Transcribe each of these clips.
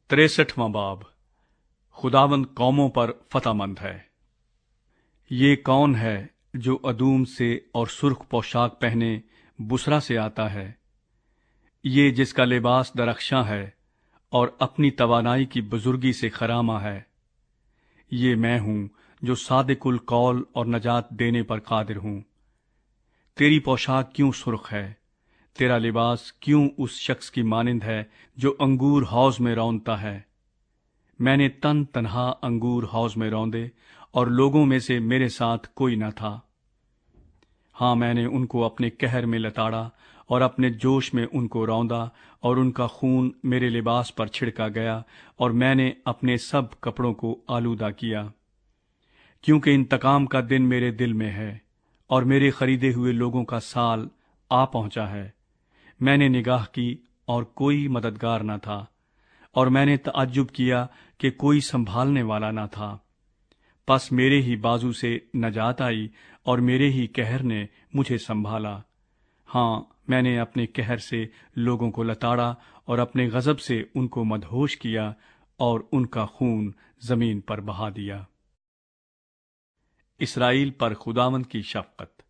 63واں باب خداوند قوموں پر فتح مند ہے۔ یہ کون ہے جو ادوم سے اور سرخ پوشاک پہنے بسرا سے آتا ہے؟ یہ جس کا لباس درخشاں ہے اور اپنی توانائی کی بزرگی سے خرامہ ہے۔ یہ میں ہوں جو صادق القول اور نجات دینے پر قادر ہوں۔ تیری پوشاک کیوں سرخ ہے؟ تیرا لباس کیوں اس شخص کی مانند ہے جو انگور حوض میں روندتا ہے؟ میں نے تن تنہا انگور حوض میں روندے اور لوگوں میں سے میرے ساتھ کوئی نہ تھا۔ ہاں، میں نے ان کو اپنے قہر میں لتاڑا اور اپنے جوش میں ان کو روندا، اور ان کا خون میرے لباس پر چھڑکا گیا، اور میں نے اپنے سب کپڑوں کو آلودہ کیا۔ کیونکہ انتقام کا دن میرے دل میں ہے، اور میرے خریدے ہوئے لوگوں کا سال آ پہنچا ہے۔ میں نے نگاہ کی اور کوئی مددگار نہ تھا، اور میں نے تعجب کیا کہ کوئی سنبھالنے والا نہ تھا۔ پس میرے ہی بازو سے نجات آئی، اور میرے ہی قہر نے مجھے سنبھالا۔ ہاں، میں نے اپنے قہر سے لوگوں کو لتاڑا اور اپنے غضب سے ان کو مدہوش کیا، اور ان کا خون زمین پر بہا دیا۔ اسرائیل پر خداوند کی شفقت۔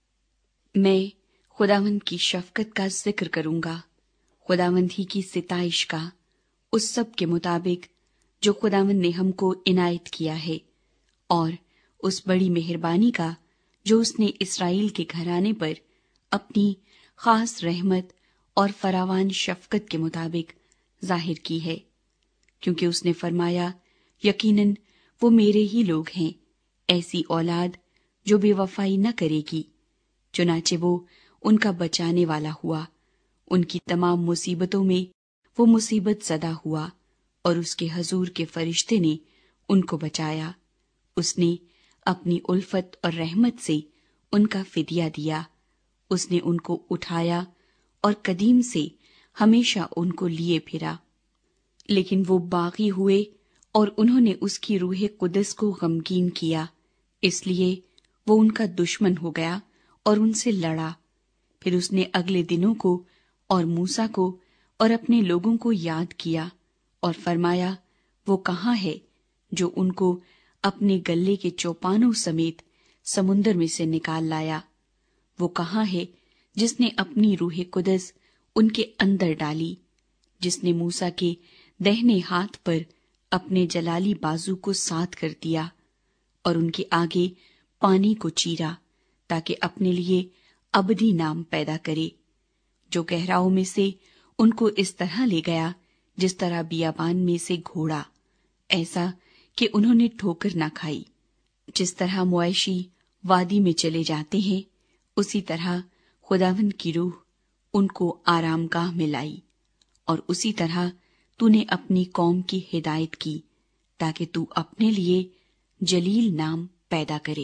میں خداوند کی شفقت کا ذکر کروں گا، خداوند ہی کی ستائش کا، اس سب کے مطابق جو خداوند نے ہم کو عنایت کیا ہے، اور اس بڑی مہربانی کا جو اس نے اسرائیل کے گھرانے پر اپنی خاص رحمت اور فراوان شفقت کے مطابق ظاہر کی ہے، کیونکہ اس نے فرمایا، یقیناً وہ میرے ہی لوگ ہیں، ایسی اولاد جو بے وفائی نہ کرے گی۔ چنانچہ وہ ان کا بچانے والا ہوا، ان کی تمام مصیبتوں میں وہ مصیبت زدہ ہوا، اور اس کے حضور کے فرشتے نے ان کو بچایا۔ اس نے اپنی الفت اور رحمت سے ان کا فدیہ دیا، اس نے ان کو اٹھایا اور قدیم سے ہمیشہ ان کو لیے پھرا۔ لیکن وہ باغی ہوئے اور انہوں نے اس کی روح قدس کو غمگین کیا، اس لیے وہ ان کا دشمن ہو گیا اور ان سے لڑا۔ پھر اس نے اگلے دنوں کو اور موسیٰ کو اور اپنے لوگوں کو یاد کیا اور فرمایا، وہ کہاں ہے جو ان کو اپنے گلے کے چوپانوں سمیت سمندر میں سے نکال لایا؟ وہ کہاں ہے جس نے اپنی روح قدس ان کے اندر ڈالی، جس نے موسیٰ کے دہنے ہاتھ پر اپنے جلالی بازو کو ساتھ کر دیا اور ان کے آگے پانی کو چیرا تاکہ اپنے لیے ابدی نام پیدا کرے، جو گہراؤں میں سے ان کو اس طرح لے گیا جس طرح بیابان میں سے گھوڑا، ایسا کہ انہوں نے ٹھوکر نہ کھائی۔ جس طرح مویشی وادی میں چلے جاتے ہیں، اسی طرح خداوند کی روح ان کو آرام گاہ میں لائی، اور اسی طرح تو نے اپنی قوم کی ہدایت کی تاکہ تو اپنے لیے جلیل نام پیدا کرے۔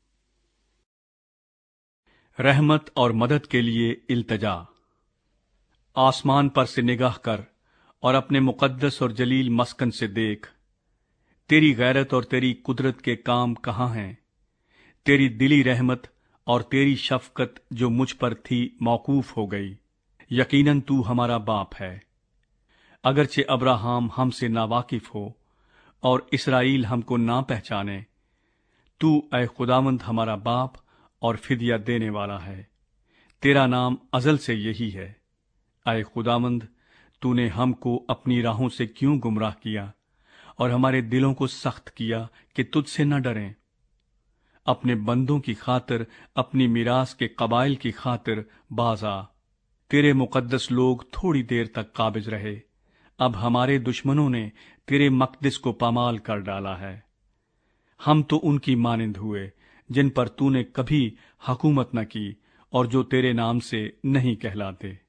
رحمت اور مدد کے لیے التجا۔ آسمان پر سے نگاہ کر اور اپنے مقدس اور جلیل مسکن سے دیکھ۔ تیری غیرت اور تیری قدرت کے کام کہاں ہیں؟ تیری دلی رحمت اور تیری شفقت جو مجھ پر تھی موقوف ہو گئی۔ یقیناً تو ہمارا باپ ہے، اگرچہ ابراہام ہم سے ناواقف ہو اور اسرائیل ہم کو نہ پہچانے۔ تو اے خداوند ہمارا باپ اور فدیہ دینے والا ہے، تیرا نام ازل سے یہی ہے۔ اے خداوند، تو نے ہم کو اپنی راہوں سے کیوں گمراہ کیا اور ہمارے دلوں کو سخت کیا کہ تجھ سے نہ ڈریں؟ اپنے بندوں کی خاطر، اپنی میراث کے قبائل کی خاطر باز آ۔ تیرے مقدس لوگ تھوڑی دیر تک قابض رہے، اب ہمارے دشمنوں نے تیرے مقدس کو پامال کر ڈالا ہے۔ ہم تو ان کی مانند ہوئے جن پر تو نے کبھی حکومت نہ کی اور جو تیرے نام سے نہیں کہلاتے۔